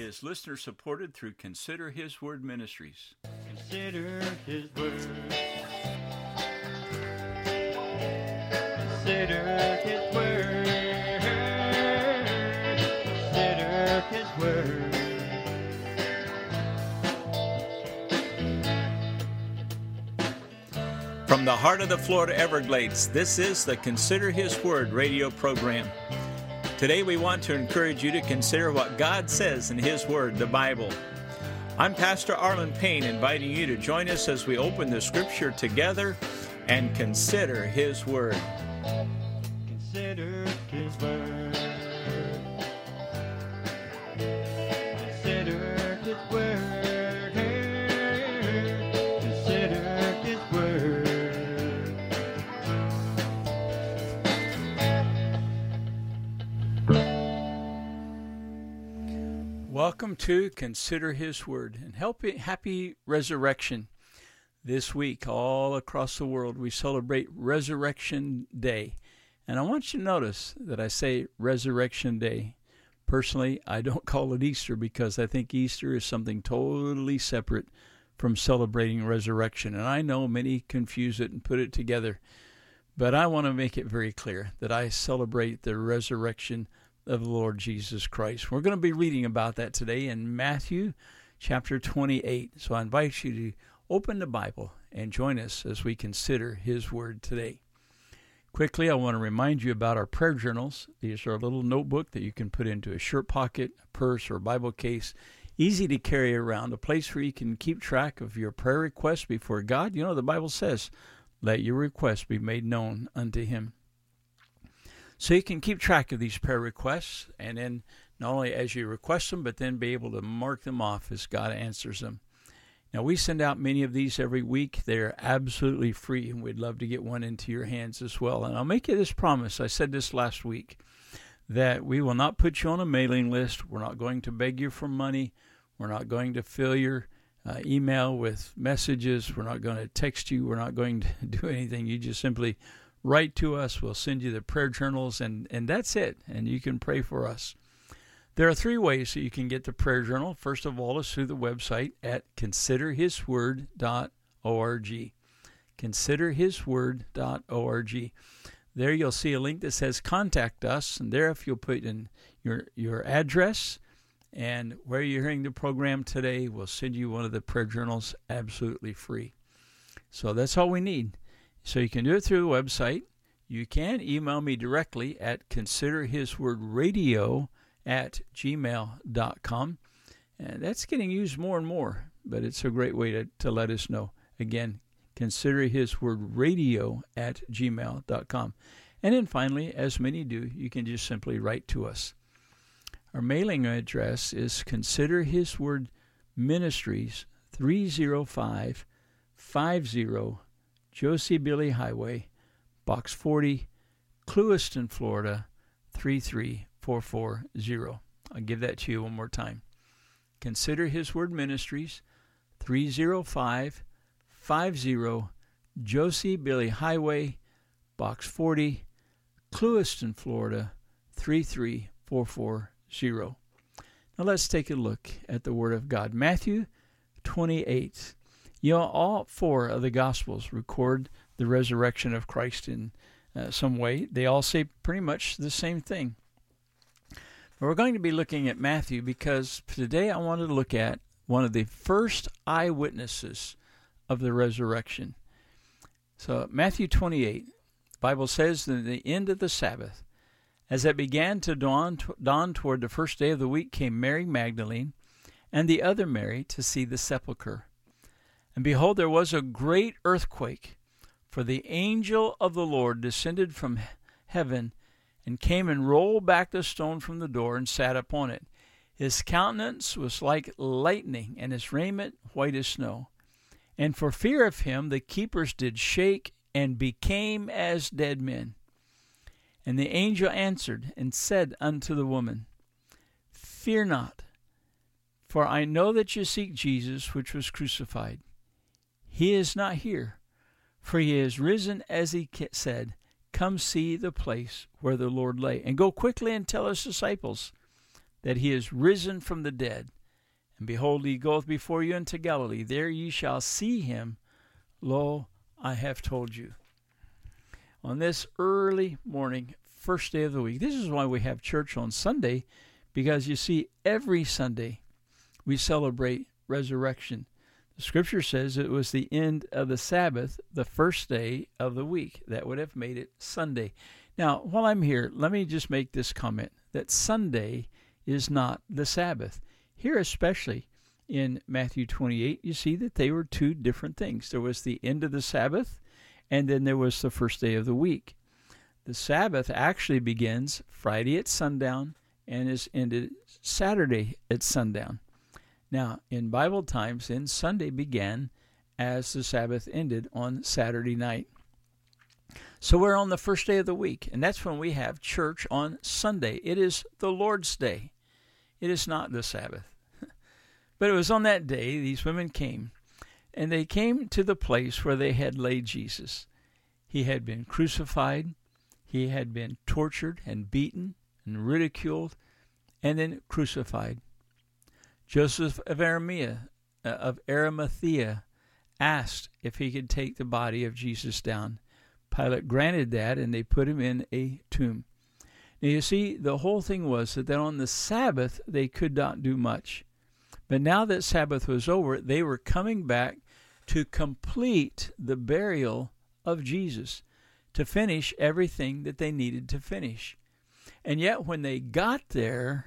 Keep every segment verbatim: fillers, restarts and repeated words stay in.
is listener supported through Consider His Word Ministries. Consider His Word. Consider His Word. Consider His Word. From the heart of the Florida Everglades, this is the Consider His Word radio program. Today we want to encourage you to consider what God says in His Word, the Bible. I'm Pastor Arlen Payne, inviting you to join us as we open the Scripture together and consider His Word. Consider His Word. Consider His Word. Consider His Word. Welcome to Consider His Word, and happy, happy Resurrection. This week, all across the world, we celebrate Resurrection Day. And I want you to notice that I say Resurrection Day. Personally, I don't call it Easter because I think Easter is something totally separate from celebrating resurrection. And I know many confuse it and put it together. But I want to make it very clear that I celebrate the resurrection of the Lord Jesus Christ. We're going to be reading about that today in Matthew chapter twenty-eight. So I invite you to open the Bible and join us as we consider His Word today. Quickly, I want to remind you about our prayer journals. These are a little notebook that you can put into a shirt pocket, a purse, or a Bible case. Easy to carry around, a place where you can keep track of your prayer requests before God. You know, the Bible says, let your requests be made known unto Him. So you can keep track of these prayer requests, and then not only as you request them, but then be able to mark them off as God answers them. Now, we send out many of these every week. They're absolutely free, and we'd love to get one into your hands as well. And I'll make you this promise. I said this last week, that we will not put you on a mailing list. We're not going to beg you for money. We're not going to fill your uh, email with messages. We're not going to text you. We're not going to do anything. You just simply write to us. We'll send you the prayer journals, and, and that's it. And you can pray for us. There are three ways that you can get the prayer journal. First of all is through the website at consider his word dot org. consider his word dot org. There you'll see a link that says Contact Us, and there if you'll put in your, your address and where you're hearing the program today, we'll send you one of the prayer journals absolutely free. So that's all we need. So you can do it through the website. You can email me directly at considerhiswordradio at gmail dot com. And that's getting used more and more, but it's a great way to, to let us know. Again, considerhiswordradio at gmail dot com. And then finally, as many do, you can just simply write to us. Our mailing address is Consider His Word Ministries, three oh five fifty Josie Billie Highway, Box forty, Clewiston, Florida, three three four four zero. I'll give that to you one more time. Consider His Word Ministries, three oh five fifty Josie Billie Highway, Box forty, Clewiston, Florida, three three four four zero. Now let's take a look at the Word of God. Matthew twenty-eight. You know, all four of the Gospels record the resurrection of Christ in uh, some way. They all say pretty much the same thing. But we're going to be looking at Matthew because today I wanted to look at one of the first eyewitnesses of the resurrection. So Matthew twenty-eight, the Bible says that at the end of the Sabbath, as it began to dawn, dawn toward the first day of the week, came Mary Magdalene and the other Mary to see the sepulchre. And behold, there was a great earthquake, for the angel of the Lord descended from heaven and came and rolled back the stone from the door and sat upon it. His countenance was like lightning, and his raiment white as snow. And for fear of him the keepers did shake and became as dead men. And the angel answered and said unto the woman, Fear not, for I know that you seek Jesus, which was crucified. He is not here, for he is risen, as he said. Come see the place where the Lord lay, and go quickly and tell his disciples that he is risen from the dead. And behold, he goeth before you into Galilee. There ye shall see him. Lo, I have told you. On this early morning, first day of the week, this is why we have church on Sunday, because you see, every Sunday we celebrate resurrection. The scripture says it was the end of the Sabbath, the first day of the week. That would have made it Sunday. Now, while I'm here, let me just make this comment, that Sunday is not the Sabbath. Here especially in Matthew twenty-eight, you see that they were two different things. There was the end of the Sabbath, and then there was the first day of the week. The Sabbath actually begins Friday at sundown and is ended Saturday at sundown. Now, in Bible times, then Sunday began as the Sabbath ended on Saturday night. So we're on the first day of the week, and that's when we have church on Sunday. It is the Lord's Day. It is not the Sabbath. But it was on that day these women came, and they came to the place where they had laid Jesus. He had been crucified, he had been tortured and beaten and ridiculed, and then crucified. Joseph of Arimathea, uh, of Arimathea asked if he could take the body of Jesus down. Pilate granted that, and they put him in a tomb. Now you see, the whole thing was that on the Sabbath they could not do much. But now that Sabbath was over, they were coming back to complete the burial of Jesus, to finish everything that they needed to finish. And yet when they got there,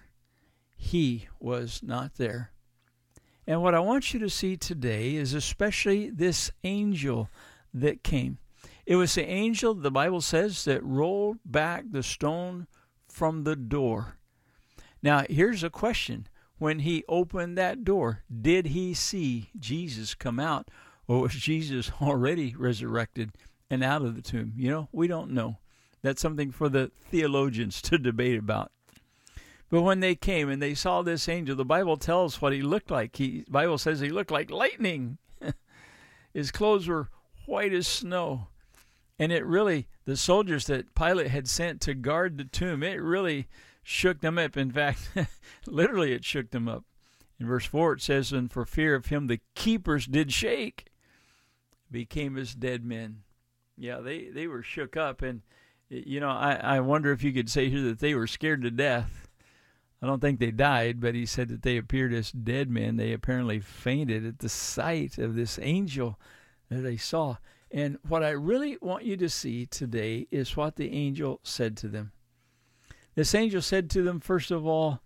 he was not there. And what I want you to see today is especially this angel that came. It was the angel, the Bible says, that rolled back the stone from the door. Now, here's a question. When he opened that door, did he see Jesus come out, or was Jesus already resurrected and out of the tomb? You know, we don't know. That's something for the theologians to debate about. But when they came and they saw this angel, the Bible tells what he looked like. He, the Bible says he looked like lightning. His clothes were white as snow. And it really, the soldiers that Pilate had sent to guard the tomb, it really shook them up. In fact, literally it shook them up. In verse four it says, and for fear of him the keepers did shake, became as dead men. Yeah, they, they were shook up. And, you know, I, I wonder if you could say here that they were scared to death. I don't think they died, but he said that they appeared as dead men. They apparently fainted at the sight of this angel that they saw. And what I really want you to see today is what the angel said to them. This angel said to them, first of all,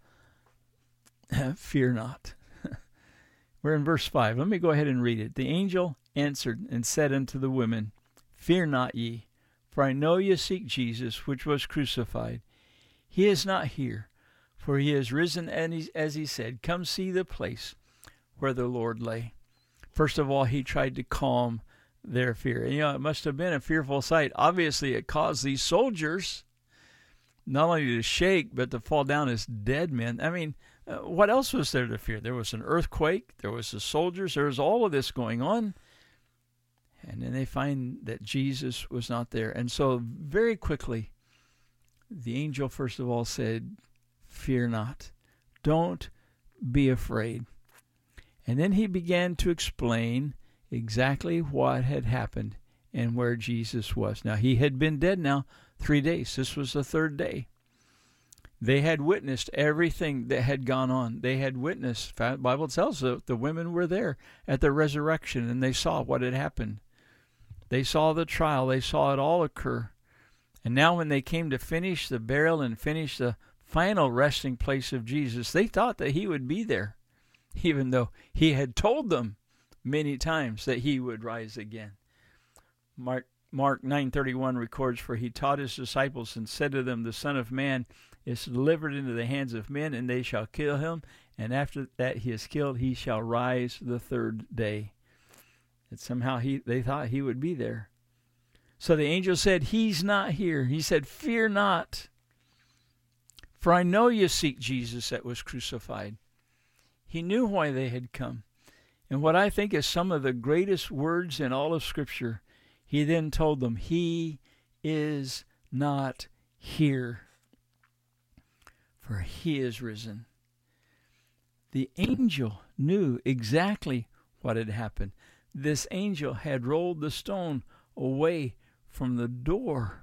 fear not. We're in verse five. Let me go ahead and read it. The angel answered and said unto the women, fear not ye, for I know ye seek Jesus, which was crucified. He is not here, for he is risen, and he, as he said, come see the place where the Lord lay. First of all, he tried to calm their fear. And, you know, it must have been a fearful sight. Obviously, it caused these soldiers not only to shake, but to fall down as dead men. I mean, uh, what else was there to fear? There was an earthquake. There was the soldiers. There was all of this going on. And then they find that Jesus was not there. And so very quickly, the angel, first of all, said, fear not. Don't be afraid. And then he began to explain exactly what had happened and where Jesus was. Now, he had been dead now three days. This was the third day. They had witnessed everything that had gone on. They had witnessed, the Bible tells us, the women were there at the resurrection, and they saw what had happened. They saw the trial. They saw it all occur. And now when they came to finish the burial and finish the final resting place of Jesus, they thought that he would be there, even though he had told them many times that he would rise again. Mark Mark nine thirty-one records, for he taught his disciples and said to them, the Son of Man is delivered into the hands of men, and they shall kill him, and after that he is killed, he shall rise the third day. And somehow he they thought he would be there. So the angel said, he's not here. He said, fear not, for I know you seek Jesus that was crucified. He knew why they had come. And what I think is some of the greatest words in all of Scripture, he then told them, he is not here, for he is risen. The angel knew exactly what had happened. This angel had rolled the stone away from the door.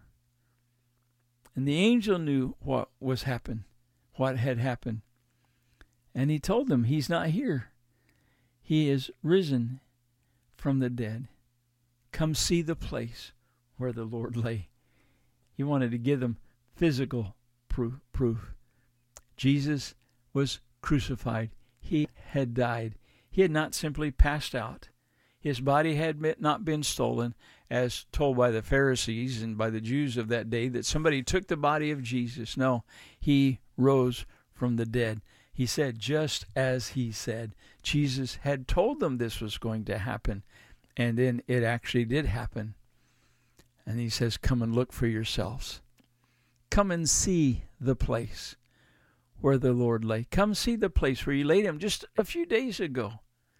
And the angel knew what was happened, what had happened. And he told them, he's not here. He is risen from the dead. Come see the place where the Lord lay. He wanted to give them physical proof. proof. Jesus was crucified. He had died. He had not simply passed out. His body had not been stolen, as told by the Pharisees and by the Jews of that day, that somebody took the body of Jesus. No, he rose from the dead. He said, just as he said, Jesus had told them this was going to happen. And then it actually did happen. And he says, come and look for yourselves. Come and see the place where the Lord lay. Come see the place where he laid him just a few days ago.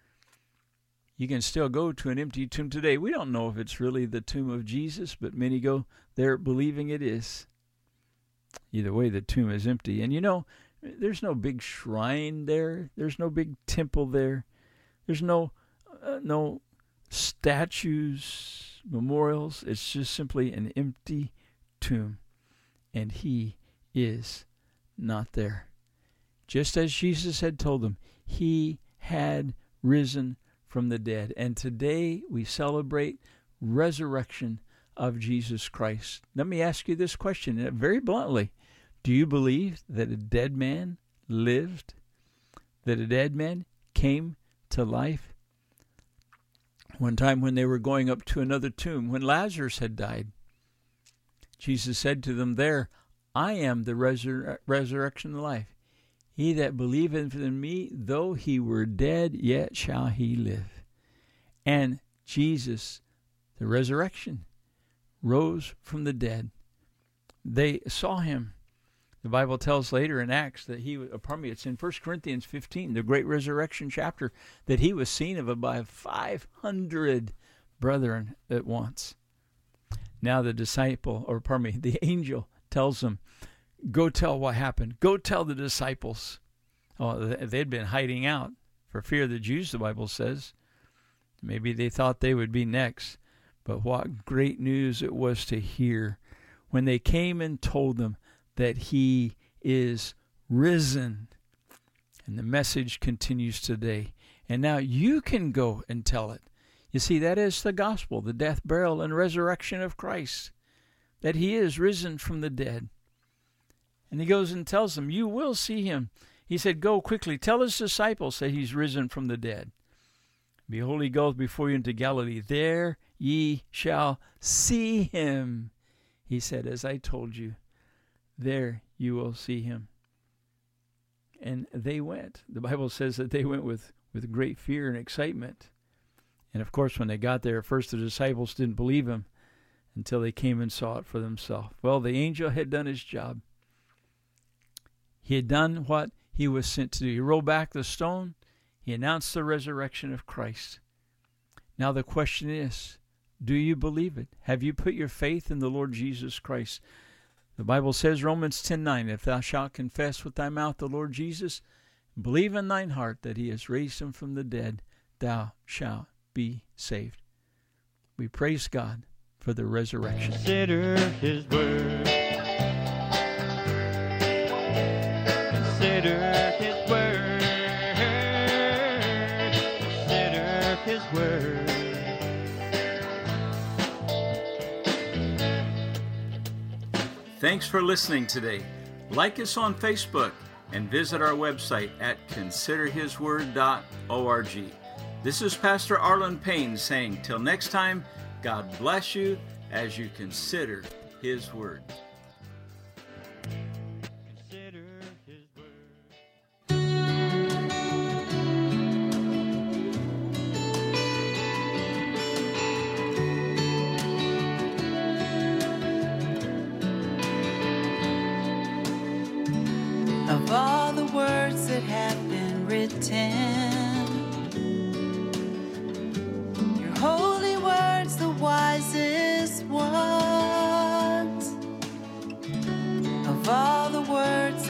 You can still go to an empty tomb today. We don't know if it's really the tomb of Jesus, but many go there believing it is. Either way, the tomb is empty. And you know, there's no big shrine there. There's no big temple there. There's no uh, no statues, memorials. It's just simply an empty tomb. And he is not there. Just as Jesus had told them, he had risen from the dead. And today we celebrate resurrection of Jesus Christ. Let me ask you this question very bluntly. Do you believe that a dead man lived? That a dead man came to life? One time when they were going up to another tomb, when Lazarus had died, Jesus said to them there, I am the resur- resurrection and life. He that believeth in me, though he were dead, yet shall he live. And Jesus, the resurrection, rose from the dead. They saw him. The Bible tells later in Acts that he, pardon me, it's in First Corinthians fifteen, the great resurrection chapter, that he was seen of by five hundred brethren at once. Now the disciple, or pardon me, the angel tells them, go tell what happened. Go tell the disciples. Oh, they'd been hiding out for fear of the Jews, the Bible says. Maybe they thought they would be next. But what great news it was to hear when they came and told them that he is risen. And the message continues today. And now you can go and tell it. You see, that is the gospel, the death, burial, and resurrection of Christ. That he is risen from the dead. And he goes and tells them, you will see him. He said, go quickly, tell his disciples that he's risen from the dead. Behold, he goes before you into Galilee. There ye shall see him. He said, as I told you, there you will see him. And they went. The Bible says that they went with, with great fear and excitement. And of course, when they got there, at first the disciples didn't believe him until they came and saw it for themselves. Well, the angel had done his job. He had done what he was sent to do. He rolled back the stone. He announced the resurrection of Christ. Now the question is, do you believe it? Have you put your faith in the Lord Jesus Christ? The Bible says, Romans ten nine, if thou shalt confess with thy mouth the Lord Jesus, and believe in thine heart that he has raised him from the dead, thou shalt be saved. We praise God for the resurrection. Consider his word. Consider his word. Consider his word. Thanks for listening today. Like us on Facebook and visit our website at consider his word dot org. This is Pastor Arlen Payne saying, till next time, God bless you as you consider his word. Consider his word. Of all the words that have been written,